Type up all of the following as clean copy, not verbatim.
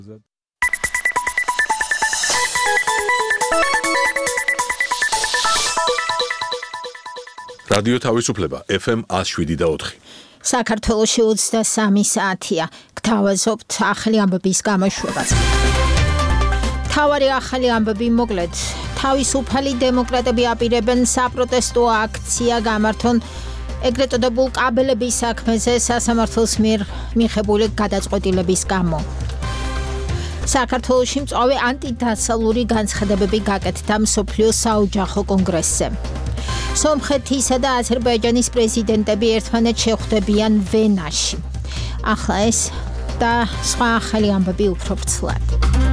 რადიო თავისუფლება FM 107.4. საქართველოში 23 საათია. გთავაზობთ ახალი ამბების გამოშვებას. თავარი ახალი ამბები მოკლედ. თავისუფალი დემოკრატები აპირებენ საპროტესტო აქცია გამართონ ეგრეთ წოდებულ კაბელების საქმეზე სასამართლოს მიერ მიღებული გადაწყვეტილების გამო. საქართველოში მწვავე ანტიდასავლური განცხადებები გაკეთდა მსოფლიო საოჯახო კონგრესზე. სომხეთისა და აზერბაიჯანის პრეზიდენტები ერთმანეთს შეხვდებიან ვენაში. ახლა ეს და სხვა ახალი ამბები უფრო ვრცლად.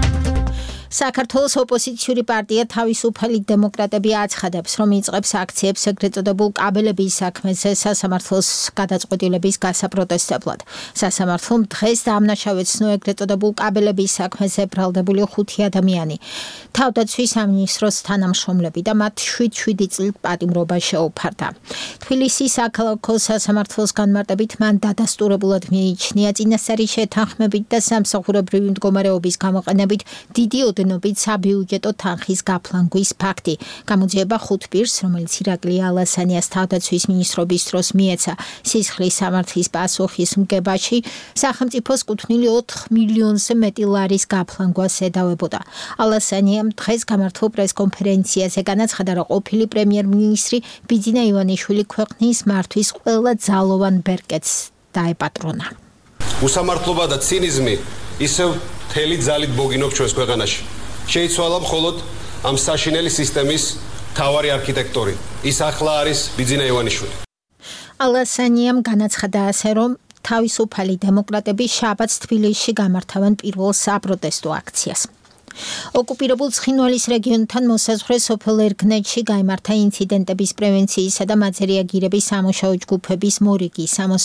საქართველოს ოპოზიციური პარტია თავისუფალი დემოკრატები აცხადებს, რომ იწყებს აქციებს ეგრეთ წოდებულ კაბელების საქმეზე სასამართლოს გადაწყვეტილების გასაპროტესტებლად. სასამართლომ დღეს დაამნაშავეს ეგრეთ წოდებულ კაბელების საქმეზე ბრალდებული 5 ადამიანი. თავდაცვის სამინისტროს თანამშრომლები და მათ 7 წლით პატიმრობა შეუფარდა. თბილისის საქალაქო სასამართლოს განმარტებით მან დადასტურებულად მიიჩნია წინასწარი შეთანხმებით და სამსახურებრივი მდგომარეობის გამოყენებით დიდი ოდენობით საბიუჯეტო თანხის გაფლანგვის ფაქტი. გამოძიება 5 პირს, რომელიც ირაკლი ალასანიას თავდაცვის მინისტრობის დროს მიეცა სისხლის სამართლის პასუხისმგებაში, სახელმწიფოს კუთვნილი 4 მილიონზე მეტი ლარის გაფლანგვას ედავებოდა. ალასანიამ დღეს გამართულ პრესკონფერენციაზე განაცხადა, რომ ყოფილი პრემიერ-მინისტრი ბიძინა ივანიშვილი ქვეყნის მართვის ყველა ძალოვან ბერკეტს დაეპატრონა. უსამართლობა და ცინიზმი ისევ მთელი ძალით ბოგინობს ჩვენს ქვეყანაში. შეიცვალა მხოლოდ ამ საშინელი სისტემის მთავარი არქიტექტორი. ის ახლა არის ბიძინა ივანიშვილი. ალასანიამ განაცხადა ასე, რომ თავისუფალი დემოკრატები შაბათს თბილისში გამართავენ პირველ საპროტესტო აქციას. ოკუპირებულ ცხინვალის რეგიონთან მოსაზღვრე სოფელ ერგნეთში გაიმართა ინციდენტების პრევენციისა და მათზე რეაგირების სამუშაო ჯგუფების მორიგი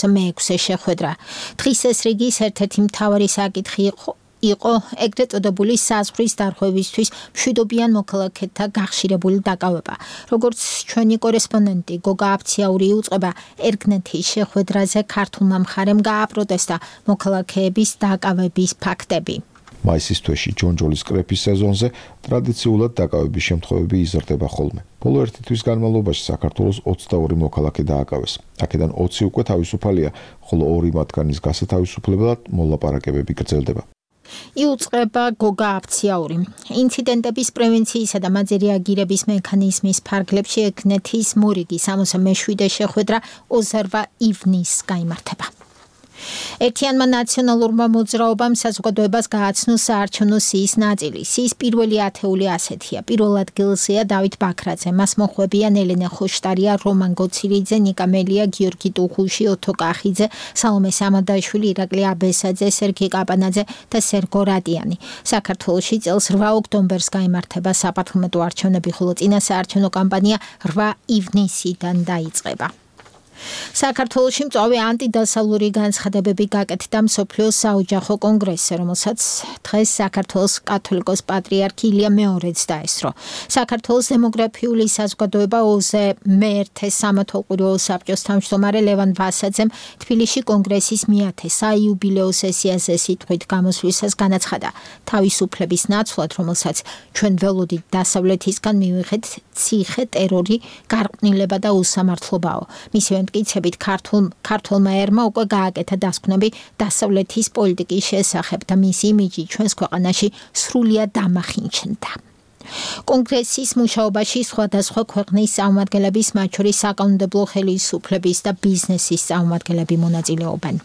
66 შეხვედრა. დღის ეს რიგის ერთ-ერთი მთავარი საკითხი იყო ეგრეთ წოდებული საზღვრის დარღვევისთვის მშვიდობიან მოქალაქეთა გახშირებული დაკავება. როგორც ჩვენი კორესპონდენტი გოგა აფციაური უწყება, ერგნეთის შეხვედრაზე ქართულმა მხარემ გააპროტესტა მოქალაქეების დაკავების ფაქტები. მაისის თვეში ჯონჯოლის კრეფის სეზონზე ტრადიციულად დაკავების შემთხვევები იზრდება ხოლმე. ბოლო 1 თვის განმავლობაში საქართველოს 22 მოქალაქე დააკავეს. აქედან 20 უკვე თავისუფალია, ხოლო 2 მათგანის გასათავისუფლებლად მოლაპარაკებები გრძელდება. იუწყება გოგა აფციაური. ინციდენტების პრევენციისა და მათზე რეაგირების მექანიზმის ფარგლებში ერგნეთის მორიგი 67 შეხვედრა 28 ივნისს გაიმართება. ერთიანმა ნაციონალურმა მოძრაობამ საზოგადოებას გააცნო საარჩევნო სიის ნაწილი. სიის პირველი ათეული ასეთია. პირველ ადგილზეა დავით ბაქრაძე, მას მოხვებიან ელენე ხოშტარია, რომან გოცილიძე, ნიკა მელია, გიორგი ტუხუში, ოთო კახიძე, სალომე სამადაშვილი, ირაკლი აბესაძე, სერგი კაპანაძე და სერგო რატიანი. საქართველოში წელს 8 ოქტომბერს გაიმართება საპარლამენტო არჩევნები, ხოლო წინა საარჩევნო კამპანია 8 ივნისიდან დაიწყება. საქართველოში მწვავე ანტიდასავლური განცხადებები გაკეთდა მსოფლიო საოჯახო კონგრესზე, რომელსაც დღეს საქართველოს კათოლიკოს პატრიარქი ილია მეორეც დაესწრო. საქართველოს დემოგრაფიული საზოგადოება ოზე მეერთე სამეთვალყურეო საბჭოს თავმჯდომარე ლევან ვასაძემ თბილისში კონგრესის მეათე საიუბილეო სესიაზე სიტყვით გამოსვლისას განაცხადა, თავისუფლების ნაცვლად, რომელსაც ჩვენ ველოდით დასავლეთისგან მივიღეთ ციხე, ტერორი, გარყვნილება და უსამართლობაო. მისივე მტკიცებით ქართულმა ერმა უკვე გააკეთა დასკვნები დასავლეთის პოლიტიკის შესახებ და მისი იმიჯი ჩვენს ქვეყანაში სრულიად დამახინჯდა. კონგრესის მუშაობაში სხვადასხვა ქვეყნის წარმომადგენლების, მათ შორის საკანონმდებლო ხელისუფლების და ბიზნესის წარმომადგენლები მონაწილეობენ.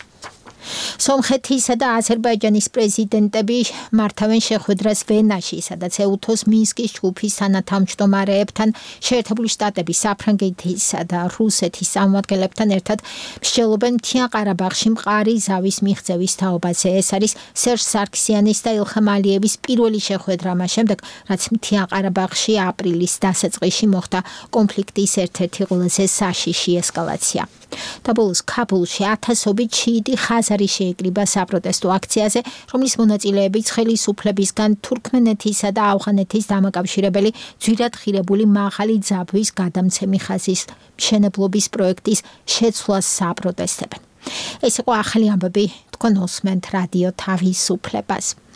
სომხეთისა და აზერბაიჯანის პრეზიდენტები მართავენ შეხვედრას ვენაში, სადაც ეუთოს მინსკის ჯგუფის თანათავმჯდომარეებთან, შეერთებული შტატების, საფრანგეთისა და რუსეთის წარმომადგენლებთან ერთად მსჯელობენ მთიან ყარაბაღში მყარი ზავის მიღწევის თაობაზე. ეს არის სერჟ სარქსიანის და ილხამ ალიევის პირველი შეხვედრა მას შემდეგ, რაც მთიან ყარაბაღში აპრილის დასაწყისში მოხდა კონფლიქტის ერთ-ერთი ყველაზე საშიში ესკალაცია. და ბოლოს ქაბულში ათასობით შიიტი ხაზარი შეიკრიბა საპროტესტო აქციაზე, რომლის მონაწილეებიც ხელისუფლებისგან თურქმენეთისა და ავღანეთის დამაკავშირებელი ძვირად ხირებული მაღალი ძაბვის გადამცემი ხაზის მშენებლობის პროექტის შეცვლას საპროტესტებენ. ეს იყო ახალი ამბები, თქვენ უსმენთ რადიო თავისუფლებას.